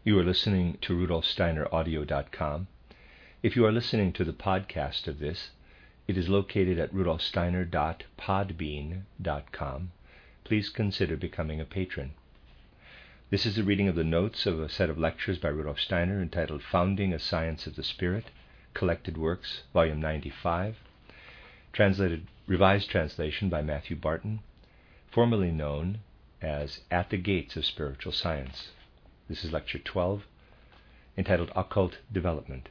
You are listening to RudolfSteinerAudio.com. If you are listening to the podcast of this, it is located at rudolfsteiner.podbean.com. Please consider becoming a patron. This is a reading of the notes of a set of lectures by Rudolf Steiner entitled Founding a Science of the Spirit, Collected Works, Volume 95, revised translation by Matthew Barton, formerly known as At the Gates of Spiritual Science. This is Lecture 12, entitled Occult Development.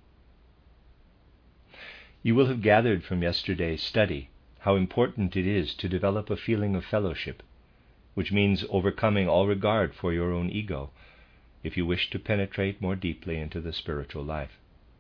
You will have gathered from yesterday's study how important it is to develop a feeling of fellowship, which means overcoming all regard for your own ego, if you wish to penetrate more deeply into the spiritual life.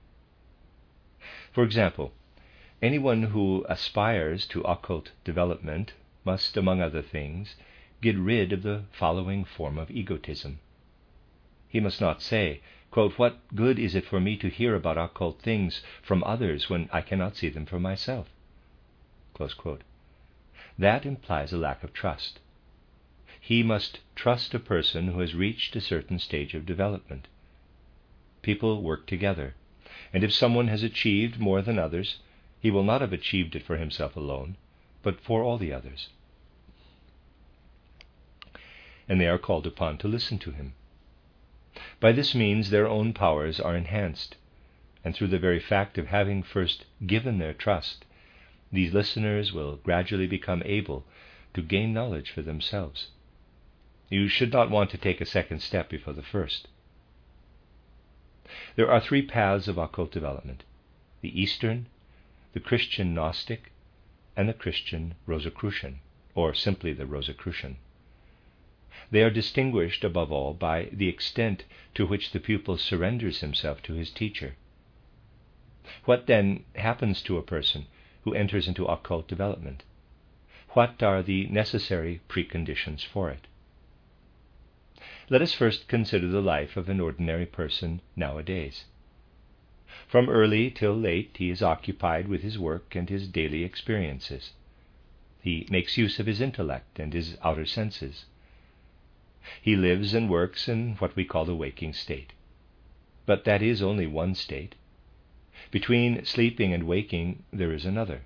For example, anyone who aspires to occult development must, among other things, get rid of the following form of egotism. He must not say, quote, "What good is it for me to hear about occult things from others when I cannot see them for myself?" Close quote. That implies a lack of trust. He must trust a person who has reached a certain stage of development. People work together, and if someone has achieved more than others, he will not have achieved it for himself alone, but for all the others. And they are called upon to listen to him. By this means their own powers are enhanced, and through the very fact of having first given their trust, these listeners will gradually become able to gain knowledge for themselves. You should not want to take a second step before the first. There are three paths of occult development: the Eastern, the Christian Gnostic, and the Christian Rosicrucian, or simply the Rosicrucian. They are distinguished above all by the extent to which the pupil surrenders himself to his teacher. What then happens to a person who enters into occult development? What are the necessary preconditions for it? Let us first consider the life of an ordinary person nowadays. From early till late he is occupied with his work and his daily experiences. He makes use of his intellect and his outer senses. He lives and works in what we call the waking state. But that is only one state. Between sleeping and waking there is another.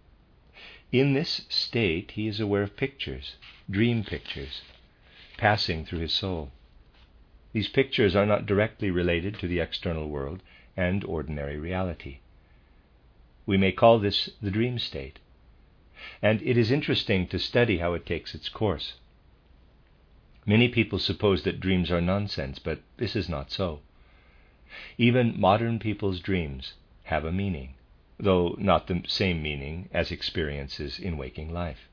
In this state he is aware of pictures, dream pictures, passing through his soul. These pictures are not directly related to the external world and ordinary reality. We may call this the dream state, and it is interesting to study how it takes its course. Many people suppose that dreams are nonsense, but this is not so. Even modern people's dreams have a meaning, though not the same meaning as experiences in waking life.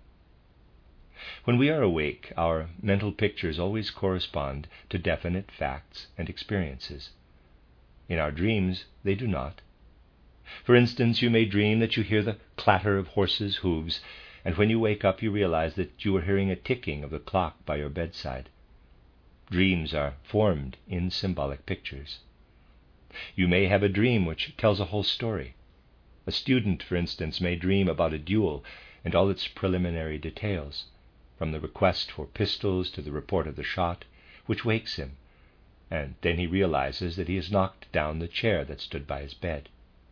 When we are awake, our mental pictures always correspond to definite facts and experiences. In our dreams, they do not. For instance, you may dream that you hear the clatter of horses' hooves, and when you wake up you realize that you are hearing a ticking of the clock by your bedside. Dreams are formed in symbolic pictures. You may have a dream which tells a whole story. A student, for instance, may dream about a duel and all its preliminary details, from the request for pistols to the report of the shot, which wakes him, and then he realizes that he has knocked down the chair that stood by his bed.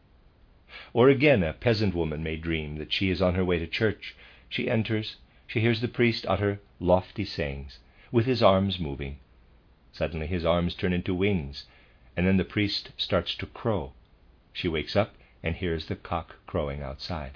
Or again, a peasant woman may dream that she is on her way to church. She enters, she hears the priest utter lofty sayings, with his arms moving. Suddenly his arms turn into wings, and then the priest starts to crow. She wakes up and hears the cock crowing outside.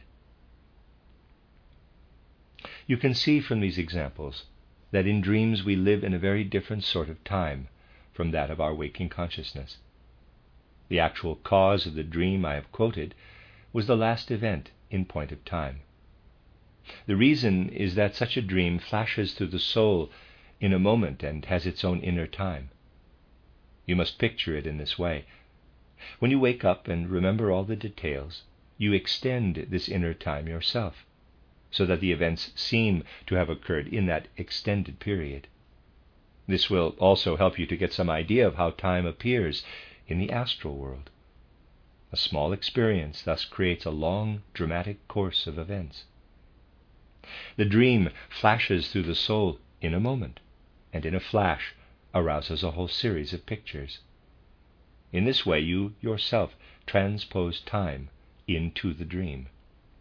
You can see from these examples that in dreams we live in a very different sort of time from that of our waking consciousness. The actual cause of the dream I have quoted was the last event in point of time. The reason is that such a dream flashes through the soul in a moment and has its own inner time. You must picture it in this way. When you wake up and remember all the details, you extend this inner time yourself, so that the events seem to have occurred in that extended period. This will also help you to get some idea of how time appears in the astral world. A small experience thus creates a long, dramatic course of events. The dream flashes through the soul in a moment, and in a flash, arouses a whole series of pictures. In this way, you yourself transpose time into the dream.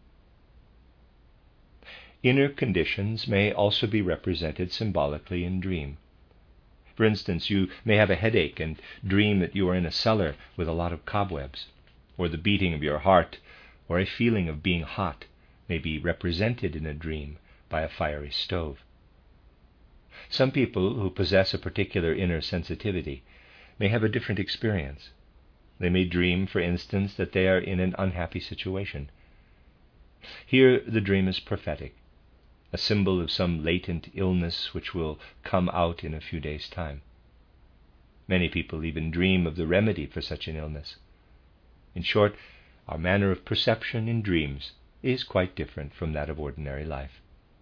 Inner conditions may also be represented symbolically in dream. For instance, you may have a headache and dream that you are in a cellar with a lot of cobwebs, or the beating of your heart, or a feeling of being hot may be represented in a dream by a fiery stove. Some people who possess a particular inner sensitivity may have a different experience. They may dream, for instance, that they are in an unhappy situation. Here the dream is prophetic, a symbol of some latent illness which will come out in a few days' time. Many people even dream of the remedy for such an illness. In short, our manner of perception in dreams is quite different from that of ordinary life.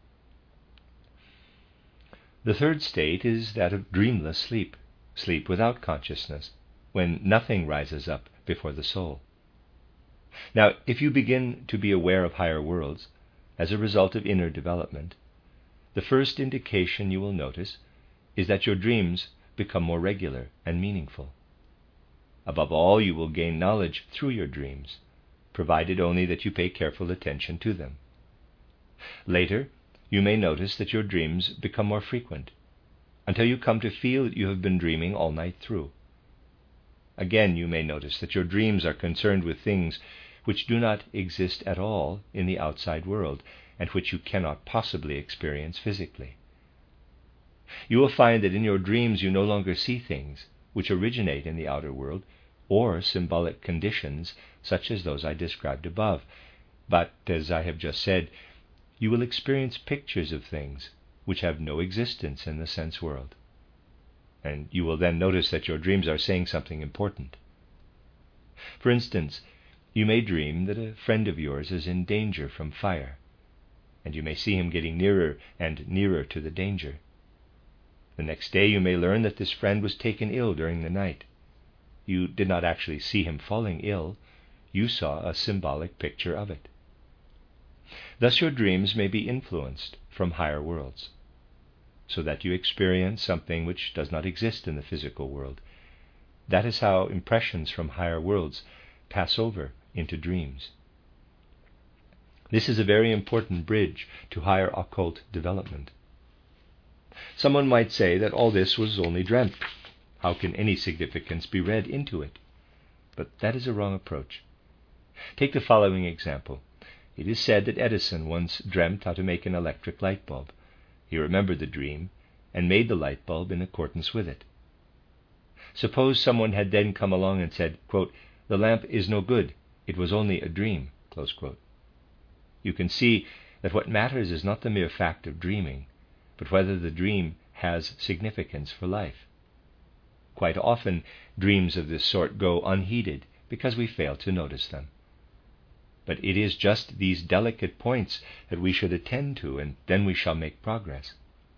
The third state is that of dreamless sleep, sleep without consciousness, when nothing rises up before the soul. Now, if you begin to be aware of higher worlds as a result of inner development, the first indication you will notice is that your dreams become more regular and meaningful. Above all, you will gain knowledge through your dreams, provided only that you pay careful attention to them. Later, you may notice that your dreams become more frequent, until you come to feel that you have been dreaming all night through. Again, you may notice that your dreams are concerned with things which do not exist at all in the outside world, and which you cannot possibly experience physically. You will find that in your dreams you no longer see things which originate in the outer world, or symbolic conditions such as those I described above, but, as I have just said, you will experience pictures of things which have no existence in the sense world. And you will then notice that your dreams are saying something important. For instance, you may dream that a friend of yours is in danger from fire, and you may see him getting nearer and nearer to the danger. The next day you may learn that this friend was taken ill during the night. You did not actually see him falling ill, you saw a symbolic picture of it. Thus your dreams may be influenced from higher worlds, so that you experience something which does not exist in the physical world. That is how impressions from higher worlds pass over into dreams. This is a very important bridge to higher occult development. Someone might say that all this was only dreamt. How can any significance be read into it? But that is a wrong approach. Take the following example. It is said that Edison once dreamt how to make an electric light bulb. He remembered the dream and made the light bulb in accordance with it. Suppose someone had then come along and said, quote, "The lamp is no good, it was only a dream," close quote. You can see that what matters is not the mere fact of dreaming, but whether the dream has significance for life. Quite often, dreams of this sort go unheeded because we fail to notice them. But it is just these delicate points that we should attend to, and then we shall make progress.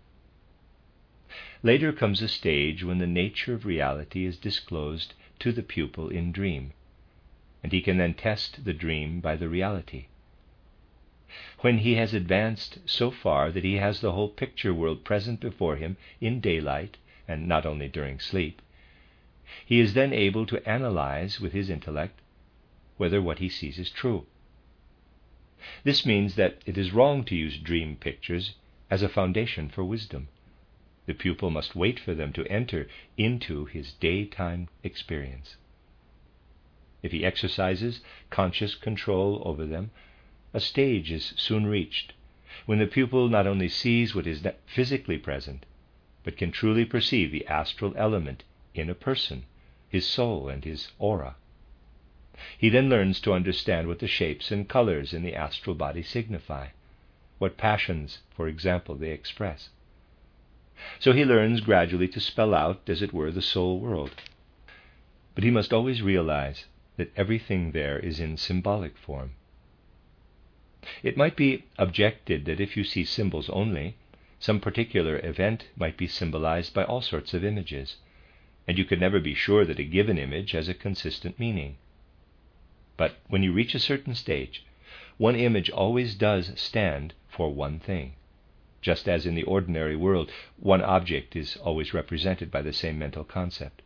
Later comes a stage when the nature of reality is disclosed to the pupil in dream, and he can then test the dream by the reality. When he has advanced so far that he has the whole picture world present before him in daylight, and not only during sleep, he is then able to analyze with his intellect whether what he sees is true. This means that it is wrong to use dream pictures as a foundation for wisdom. The pupil must wait for them to enter into his daytime experience. If he exercises conscious control over them, a stage is soon reached when the pupil not only sees what is physically present, but can truly perceive the astral element in a person, his soul and his aura. He then learns to understand what the shapes and colors in the astral body signify, what passions, for example, they express. So he learns gradually to spell out, as it were, the soul world. But he must always realize that everything there is in symbolic form. It might be objected that if you see symbols only, some particular event might be symbolized by all sorts of images, and you could never be sure that a given image has a consistent meaning. But when you reach a certain stage, one image always does stand for one thing. just as in the ordinary world one object is always represented by the same mental concept.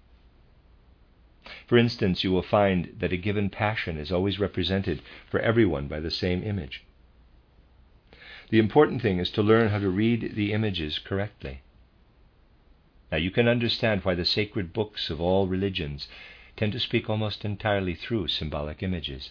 For instance, you will find that a given passion is always represented for everyone by the same image. The important thing is to learn how to read the images correctly. Now you can understand why the sacred books of all religions tend to speak almost entirely through symbolic images.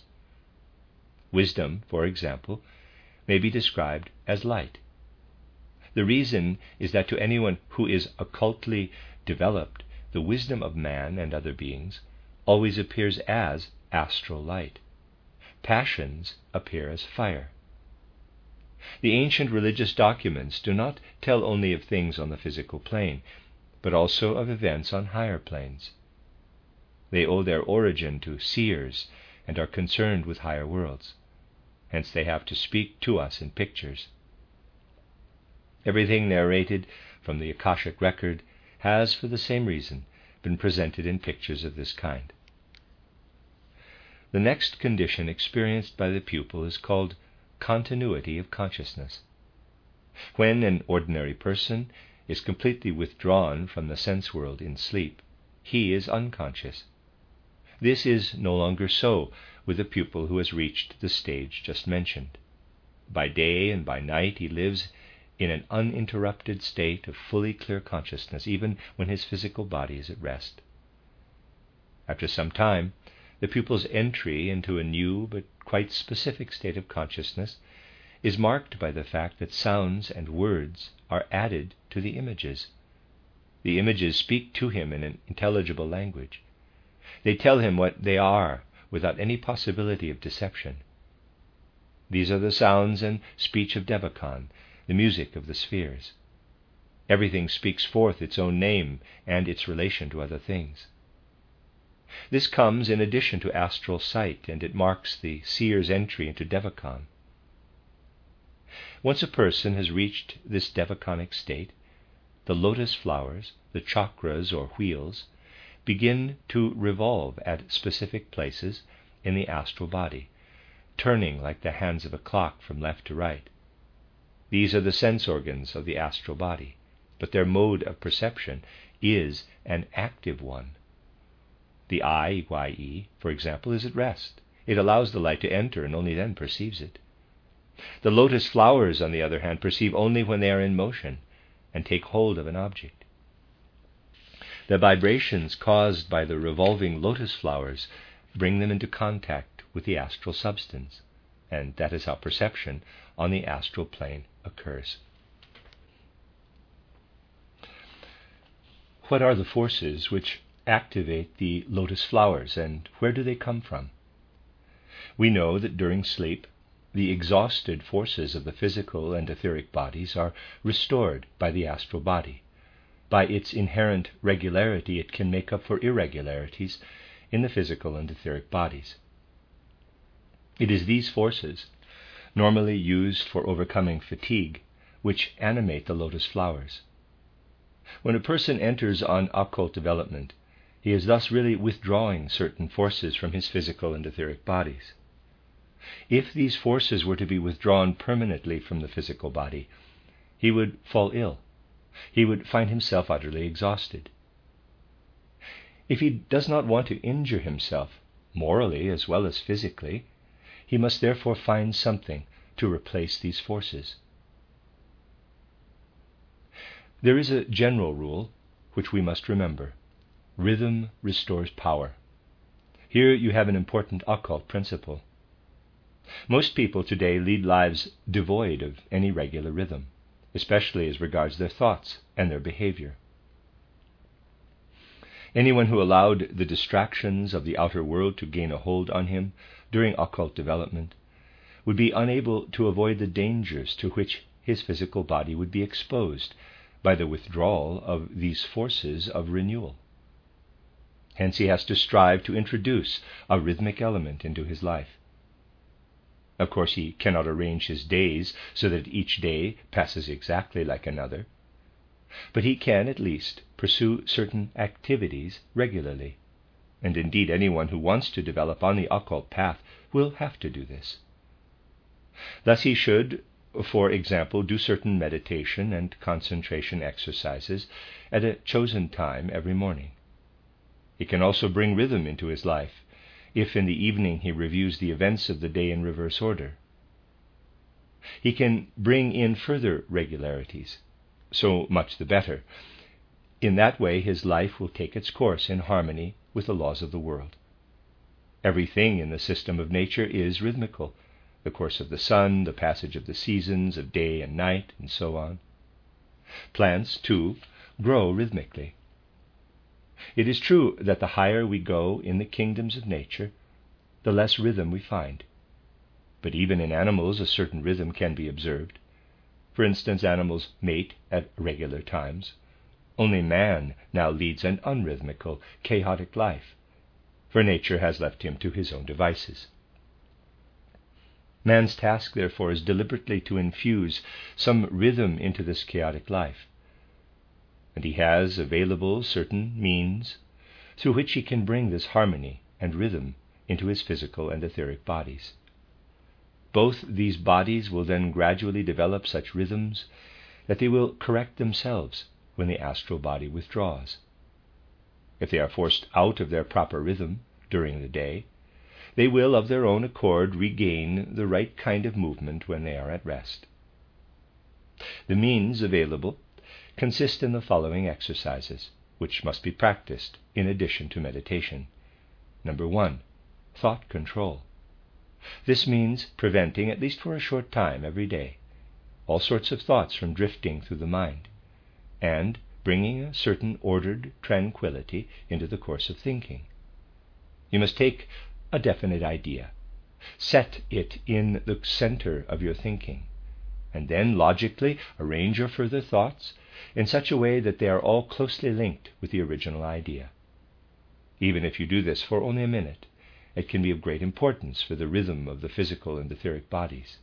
Wisdom, for example, may be described as light. The reason is that to anyone who is occultly developed, the wisdom of man and other beings always appears as astral light. Passions appear as fire. The ancient religious documents do not tell only of things on the physical plane, but also of events on higher planes. They owe their origin to seers and are concerned with higher worlds. Hence they have to speak to us in pictures. Everything narrated from the Akashic record has, for the same reason, been presented in pictures of this kind. The next condition experienced by the pupil is called continuity of consciousness. When an ordinary person is completely withdrawn from the sense world in sleep, he is unconscious. This is no longer so with a pupil who has reached the stage just mentioned. By day and by night he lives in an uninterrupted state of fully clear consciousness, even when his physical body is at rest. After some time, the pupil's entry into a new but quite specific state of consciousness is marked by the fact that sounds and words are added to the images. The images speak to him in an intelligible language. They tell him what they are without any possibility of deception. These are the sounds and speech of Devachan, the music of the spheres. Everything speaks forth its own name and its relation to other things. This comes in addition to astral sight, and it marks the seer's entry into Devachan. Once a person has reached this Devachanic state, the lotus flowers, the chakras or wheels, begin to revolve at specific places in the astral body, turning like the hands of a clock from left to right. These are the sense organs of the astral body, but their mode of perception is an active one. The eye, y-e, for example, is at rest. It allows the light to enter and only then perceives it. The lotus flowers, on the other hand, perceive only when they are in motion and take hold of an object. The vibrations caused by the revolving lotus flowers bring them into contact with the astral substance, and that is how perception on the astral plane occurs. What are the forces which activate the lotus flowers, and where do they come from? We know that during sleep, the exhausted forces of the physical and etheric bodies are restored by the astral body. By its inherent regularity, it can make up for irregularities in the physical and etheric bodies. It is these forces, normally used for overcoming fatigue, which animate the lotus flowers. When a person enters on occult development, he is thus really withdrawing certain forces from his physical and etheric bodies. If these forces were to be withdrawn permanently from the physical body, he would fall ill. He would find himself utterly exhausted. If he does not want to injure himself, morally as well as physically, he must therefore find something to replace these forces. There is a general rule which we must remember. Rhythm restores power. Here you have an important occult principle. Most people today lead lives devoid of any regular rhythm, especially as regards their thoughts and their behavior. Anyone who allowed the distractions of the outer world to gain a hold on him during occult development would be unable to avoid the dangers to which his physical body would be exposed by the withdrawal of these forces of renewal. Hence he has to strive to introduce a rhythmic element into his life. Of course, he cannot arrange his days so that each day passes exactly like another, but he can at least pursue certain activities regularly, and indeed anyone who wants to develop on the occult path will have to do this. Thus he should, for example, do certain meditation and concentration exercises at a chosen time every morning. He can also bring rhythm into his life if in the evening he reviews the events of the day in reverse order. He can bring in further regularities, so much the better. In that way his life will take its course in harmony with the laws of the world. Everything in the system of nature is rhythmical, the course of the sun, the passage of the seasons of day and night, and so on. Plants, too, grow rhythmically. It is true that the higher we go in the kingdoms of nature, the less rhythm we find. But even in animals a certain rhythm can be observed. For instance, animals mate at regular times. Only man now leads an unrhythmical, chaotic life, for nature has left him to his own devices. Man's task, therefore, is deliberately to infuse some rhythm into this chaotic life, and he has available certain means through which he can bring this harmony and rhythm into his physical and etheric bodies. Both these bodies will then gradually develop such rhythms that they will correct themselves when the astral body withdraws. If they are forced out of their proper rhythm during the day, they will of their own accord regain the right kind of movement when they are at rest. The means available consist in the following exercises, which must be practiced in addition to meditation. 1. Thought control. This means preventing, at least for a short time every day, all sorts of thoughts from drifting through the mind, and bringing a certain ordered tranquility into the course of thinking. You must take a definite idea, set it in the center of your thinking, and then logically arrange your further thoughts in such a way that they are all closely linked with the original idea. Even if you do this for only a minute, it can be of great importance for the rhythm of the physical and etheric bodies.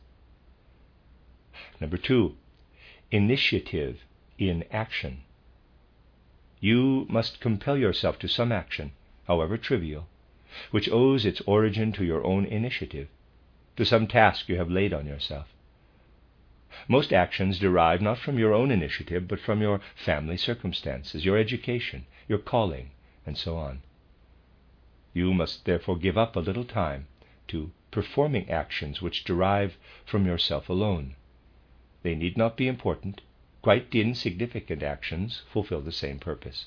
2. Initiative in action. You must compel yourself to some action, however trivial, which owes its origin to your own initiative, to some task you have laid on yourself. Most actions derive not from your own initiative, but from your family circumstances, your education, your calling, and so on. You must therefore give up a little time to performing actions which derive from yourself alone. They need not be important. Quite insignificant actions fulfill the same purpose.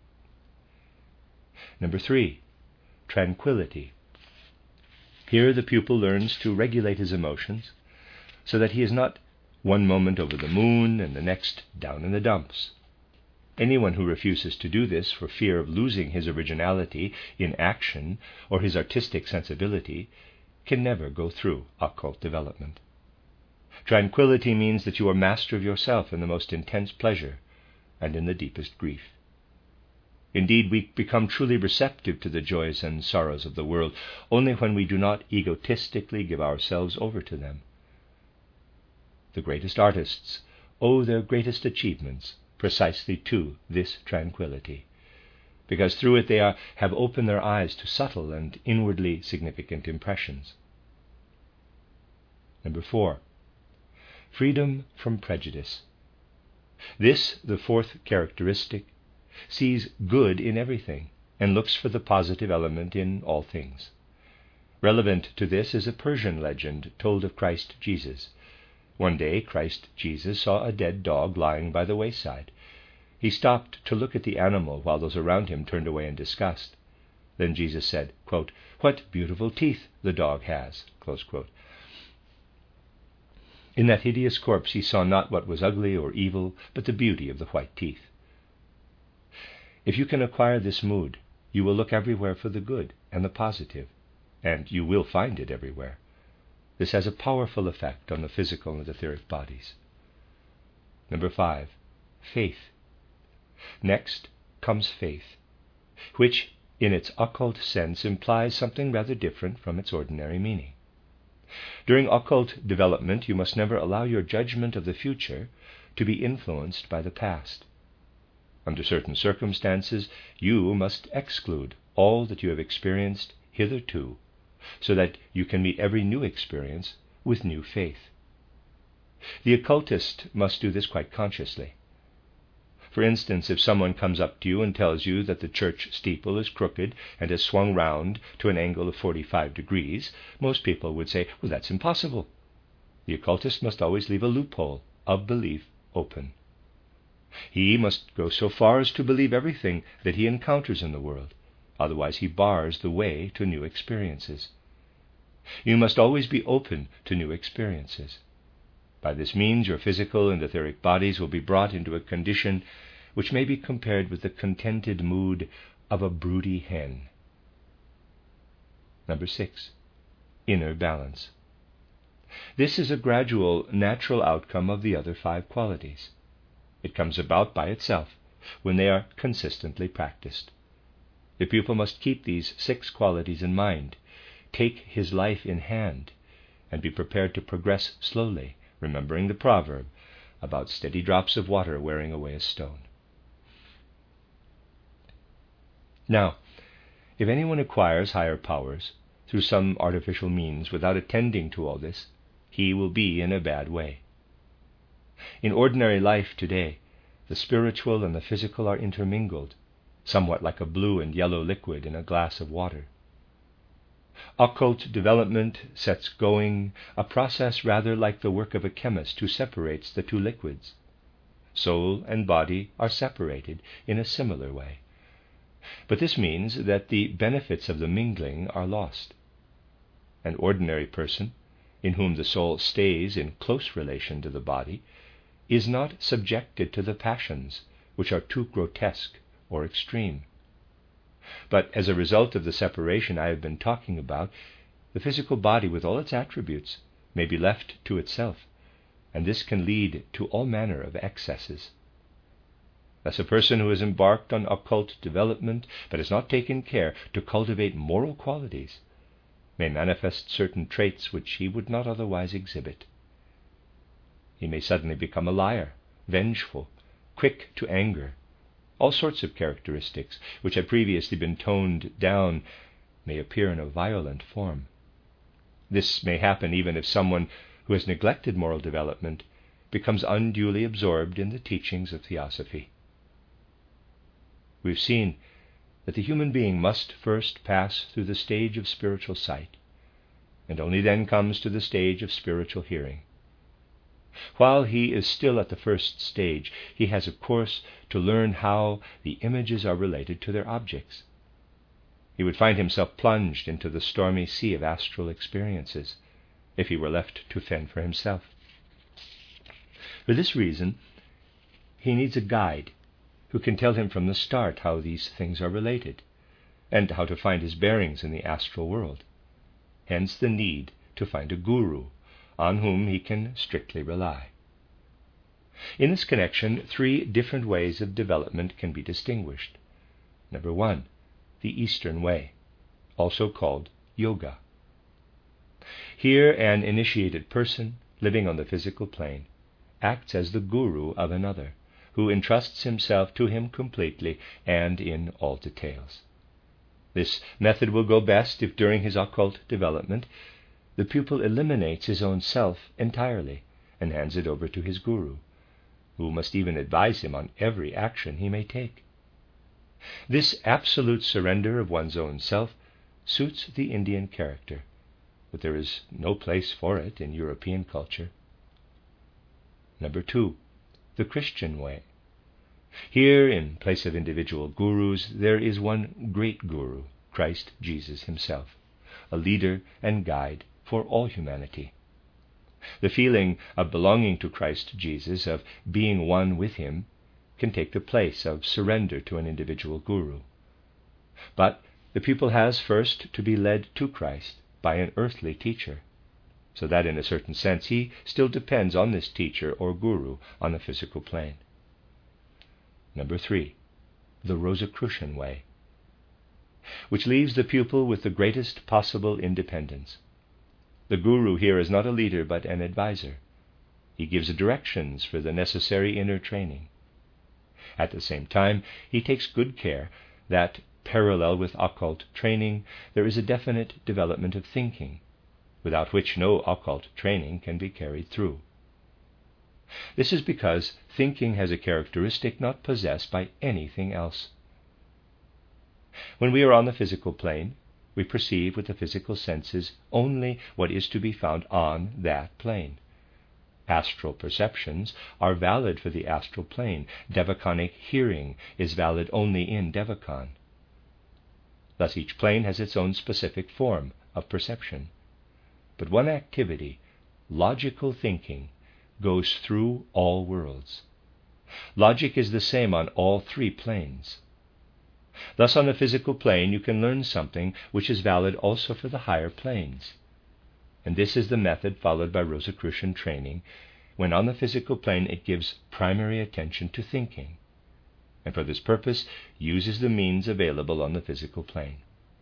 3. Tranquility. Here the pupil learns to regulate his emotions so that he is not one moment over the moon and the next down in the dumps. Anyone who refuses to do this for fear of losing his originality in action or his artistic sensibility can never go through occult development. Tranquility means that you are master of yourself in the most intense pleasure and in the deepest grief. Indeed, we become truly receptive to the joys and sorrows of the world only when we do not egotistically give ourselves over to them. The greatest artists owe their greatest achievements precisely to this tranquility, because through it they have opened their eyes to subtle and inwardly significant impressions. 4. Freedom from prejudice. This, the fourth characteristic, sees good in everything and looks for the positive element in all things. Relevant to this is a Persian legend told of Christ Jesus. One day Christ Jesus saw a dead dog lying by the wayside. He stopped to look at the animal while those around him turned away in disgust. Then Jesus said, quote, "What beautiful teeth the dog has." Close quote. In that hideous corpse he saw not what was ugly or evil, but the beauty of the white teeth. If you can acquire this mood, you will look everywhere for the good and the positive, and you will find it everywhere. This has a powerful effect on the physical and etheric bodies. 5. Faith. Next comes faith, which in its occult sense implies something rather different from its ordinary meaning. During occult development, you must never allow your judgment of the future to be influenced by the past. Under certain circumstances, you must exclude all that you have experienced hitherto, so that you can meet every new experience with new faith. The occultist must do this quite consciously. For instance, if someone comes up to you and tells you that the church steeple is crooked and has swung round to an angle of 45 degrees, most people would say, well, that's impossible. The occultist must always leave a loophole of belief open. He must go so far as to believe everything that he encounters in the world, otherwise he bars the way to new experiences. You must always be open to new experiences. By this means, your physical and etheric bodies will be brought into a condition which may be compared with the contented mood of a broody hen. Number 6, inner balance. This is a gradual, natural outcome of the other 5 qualities. It comes about by itself when they are consistently practiced. The pupil must keep these 6 qualities in mind, take his life in hand, and be prepared to progress slowly, remembering the proverb about steady drops of water wearing away a stone. Now, if anyone acquires higher powers through some artificial means without attending to all this, he will be in a bad way. In ordinary life today, the spiritual and the physical are intermingled, somewhat like a blue and yellow liquid in a glass of water. Occult development sets going a process rather like the work of a chemist who separates the 2 liquids. Soul and body are separated in a similar way. But this means that the benefits of the mingling are lost. An ordinary person, in whom the soul stays in close relation to the body, is not subjected to the passions, which are too grotesque or extreme. But as a result of the separation I have been talking about, the physical body with all its attributes may be left to itself, and this can lead to all manner of excesses. Thus a person who has embarked on occult development but has not taken care to cultivate moral qualities may manifest certain traits which he would not otherwise exhibit. He may suddenly become a liar, vengeful, quick to anger. All sorts of characteristics which had previously been toned down may appear in a violent form. This may happen even if someone who has neglected moral development becomes unduly absorbed in the teachings of theosophy. We've seen that the human being must first pass through the stage of spiritual sight, and only then comes to the stage of spiritual hearing. While he is still at the first stage, he has, of course, to learn how the images are related to their objects. He would find himself plunged into the stormy sea of astral experiences if he were left to fend for himself. For this reason, he needs a guide who can tell him from the start how these things are related, and how to find his bearings in the astral world. Hence the need to find a guru on whom he can strictly rely. In this connection, 3 different ways of development can be distinguished. Number 1, the Eastern way, also called yoga. Here an initiated person, living on the physical plane, acts as the guru of another, who entrusts himself to him completely and in all details. This method will go best if during his occult development the pupil eliminates his own self entirely and hands it over to his guru, who must even advise him on every action he may take. This absolute surrender of one's own self suits the Indian character, but there is no place for it in European culture. Number 2, the Christian way. Here, in place of individual gurus, there is one great guru, Christ Jesus himself, a leader and guide for all humanity. The feeling of belonging to Christ Jesus, of being one with him, can take the place of surrender to an individual guru. But the pupil has first to be led to Christ by an earthly teacher, so that in a certain sense he still depends on this teacher or guru on the physical plane. Number 3, the Rosicrucian way, which leaves the pupil with the greatest possible independence. The guru here is not a leader but an advisor. He gives directions for the necessary inner training. At the same time, he takes good care that, parallel with occult training, there is a definite development of thinking, without which no occult training can be carried through. This is because thinking has a characteristic not possessed by anything else. When we are on the physical plane, we perceive with the physical senses only what is to be found on that plane. Astral perceptions are valid for the astral plane. Devachanic hearing is valid only in Devachan. Thus each plane has its own specific form of perception. But one activity, logical thinking, goes through all worlds. Logic is the same on all three planes. Thus on the physical plane you can learn something which is valid also for the higher planes. And this is the method followed by Rosicrucian training, when on the physical plane it gives primary attention to thinking, and for this purpose uses the means available on the physical plane.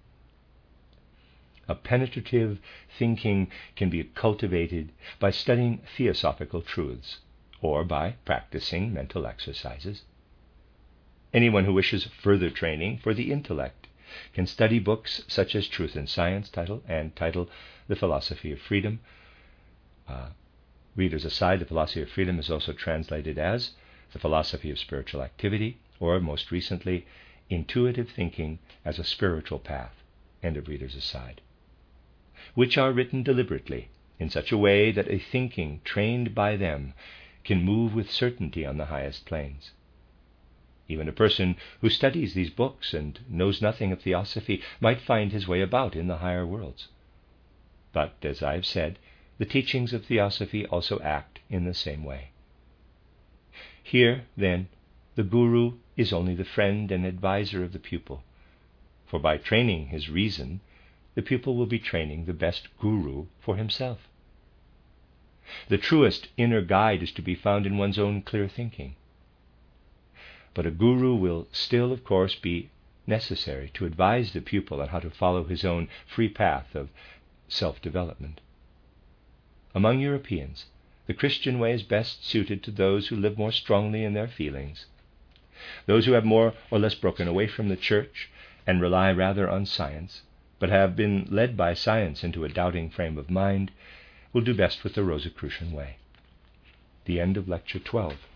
A penetrative thinking can be cultivated by studying theosophical truths, or by practicing mental exercises. Anyone who wishes further training for the intellect can study books such as Truth and Science, title The Philosophy of Freedom. Readers aside, The Philosophy of Freedom is also translated as The Philosophy of Spiritual Activity, or most recently, Intuitive Thinking as a Spiritual Path, end of readers aside, which are written deliberately in such a way that a thinking trained by them can move with certainty on the highest planes. Even a person who studies these books and knows nothing of theosophy might find his way about in the higher worlds. But, as I have said, the teachings of theosophy also act in the same way. Here, then, the guru is only the friend and advisor of the pupil, for by training his reason, the pupil will be training the best guru for himself. The truest inner guide is to be found in one's own clear thinking. But a guru will still, of course, be necessary to advise the pupil on how to follow his own free path of self-development. Among Europeans, the Christian way is best suited to those who live more strongly in their feelings. Those who have more or less broken away from the church and rely rather on science, but have been led by science into a doubting frame of mind, will do best with the Rosicrucian way. The end of Lecture 12.